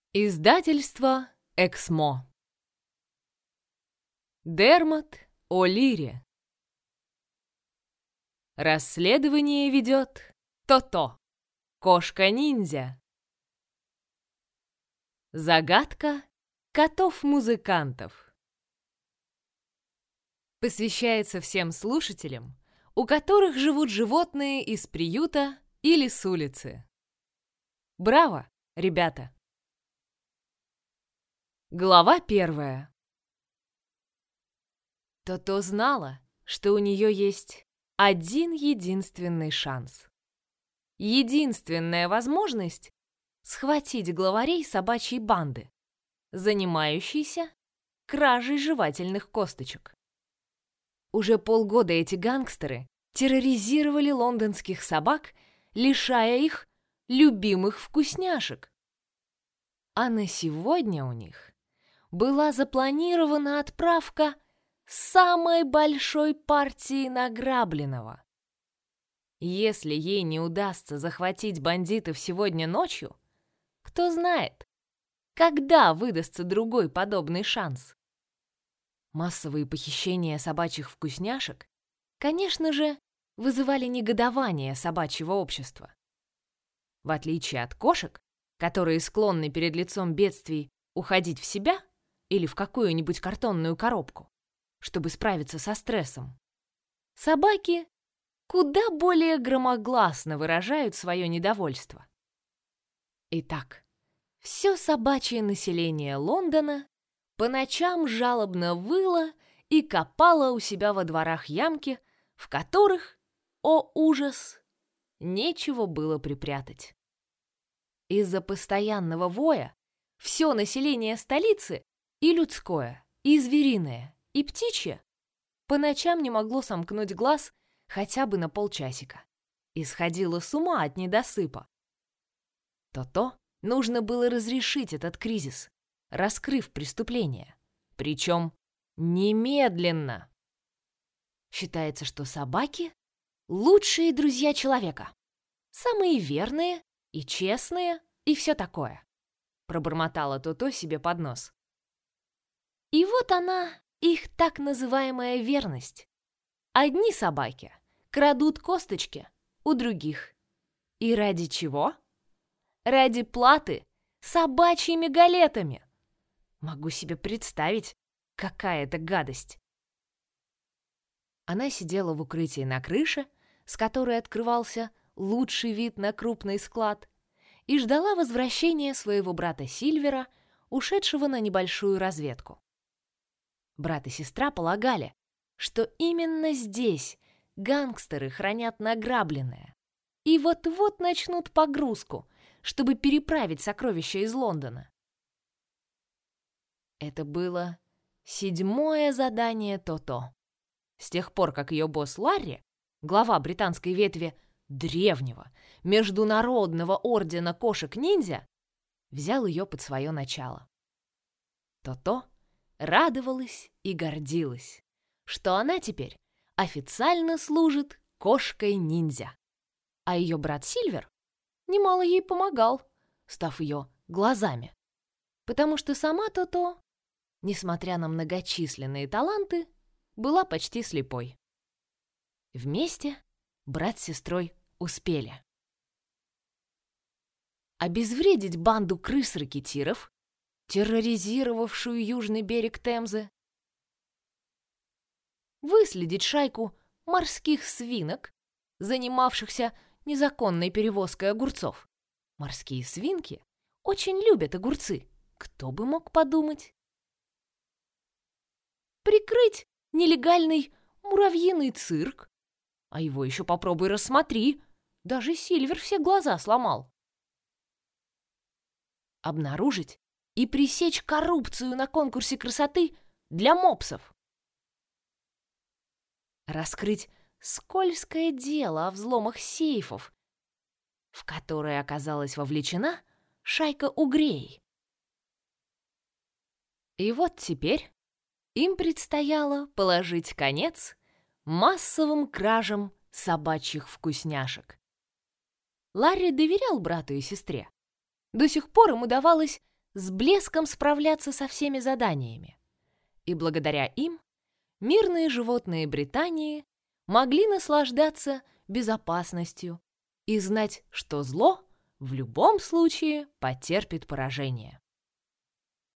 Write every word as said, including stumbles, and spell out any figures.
Издательство Эксмо. Дермот О'Лири. Расследование ведет То-То, кошка-ниндзя. Загадка котов-музыкантов. Посвящается всем слушателям, у которых живут животные из приюта или с улицы. Браво, ребята! Глава первая. То-То знала, что у нее есть один единственный шанс. Единственная возможность схватить главарей собачьей банды, занимающейся кражей жевательных косточек. Уже полгода эти гангстеры терроризировали лондонских собак, лишая их любимых вкусняшек. А на сегодня у них была запланирована отправка самой большой партии награбленного. Если ей не удастся захватить бандитов сегодня ночью, кто знает, когда выдастся другой подобный шанс. Массовые похищения собачьих вкусняшек, конечно же, вызывали негодование собачьего общества. В отличие от кошек, которые склонны перед лицом бедствий уходить в себя или в какую-нибудь картонную коробку, чтобы справиться со стрессом, собаки куда более громогласно выражают свое недовольство. Итак, все собачье население Лондона по ночам жалобно выло и копало у себя во дворах ямки, в которых, о ужас, нечего было припрятать. Из-за постоянного воя все население столицы, и людское, и звериное, и птичье, по ночам не могло сомкнуть глаз хотя бы на полчасика и сходило с ума от недосыпа. То-То нужно было разрешить этот кризис, раскрыв преступление, причем немедленно. Считается, что собаки — лучшие друзья человека, самые верные и честные, и все такое, пробормотала То-То себе под нос. И вот она, их так называемая верность. Одни собаки крадут косточки у других. И ради чего? Ради платы собачьими галетами. Могу себе представить, какая это гадость. Она сидела в укрытии на крыше, с которой открывался лучший вид на крупный склад, и ждала возвращения своего брата Сильвера, ушедшего на небольшую разведку. Брат и сестра полагали, что именно здесь гангстеры хранят награбленное и вот-вот начнут погрузку, чтобы переправить сокровища из Лондона. Это было седьмое задание То-То. С тех пор, как ее босс Ларри, глава британской ветви древнего международного ордена кошек-ниндзя, взял ее под свое начало. То-То радовалась и гордилась, что она теперь официально служит кошкой-ниндзя. А ее брат Сильвер немало ей помогал, став ее глазами, потому что сама То-То, несмотря на многочисленные таланты, была почти слепой. Вместе брат с сестрой успели обезвредить банду крыс-ракетиров, терроризировавшую южный берег Темзы, выследить шайку морских свинок, занимавшихся незаконной перевозкой огурцов. Морские свинки очень любят огурцы, кто бы мог подумать. Прикрыть нелегальный муравьиный цирк, а его еще попробуй рассмотри, даже Сильвер все глаза сломал. Обнаружить и пресечь коррупцию на конкурсе красоты для мопсов. Раскрыть скользкое дело о взломах сейфов, в которое оказалась вовлечена шайка угрей. И вот теперь им предстояло положить конец массовым кражам собачьих вкусняшек. Ларри доверял брату и сестре. До сих пор им удавалось с блеском справляться со всеми заданиями. И благодаря им мирные животные Британии могли наслаждаться безопасностью и знать, что зло в любом случае потерпит поражение.